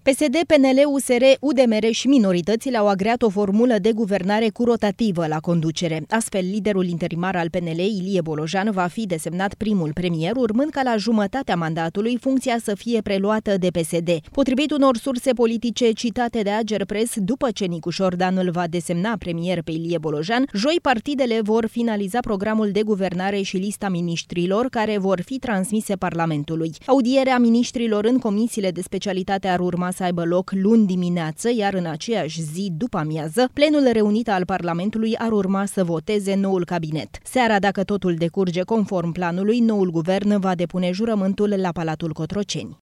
PSD, PNL, USR, UDMR și minoritățile au agreat o formulă de guvernare cu rotativă la conducere. Astfel, liderul interimar al PNL, Ilie Bolojan, va fi desemnat primul premier, urmând ca la jumătatea mandatului funcția să fie preluată de PSD. Potrivit unor surse politice citate de Agerpres, după ce Nicu Șordan îl va desemna premier pe Ilie Bolojan, joi partidele vor finaliza programul de guvernare și lista miniștrilor care vor fi transmise Parlamentului. Audierea miniștrilor în comisiile de specialitate ar urma să aibă loc luni dimineață, iar în aceeași zi după amiază, plenul reunit al Parlamentului ar urma să voteze noul cabinet. Seara, dacă totul decurge conform planului, noul guvern va depune jurământul la Palatul Cotroceni.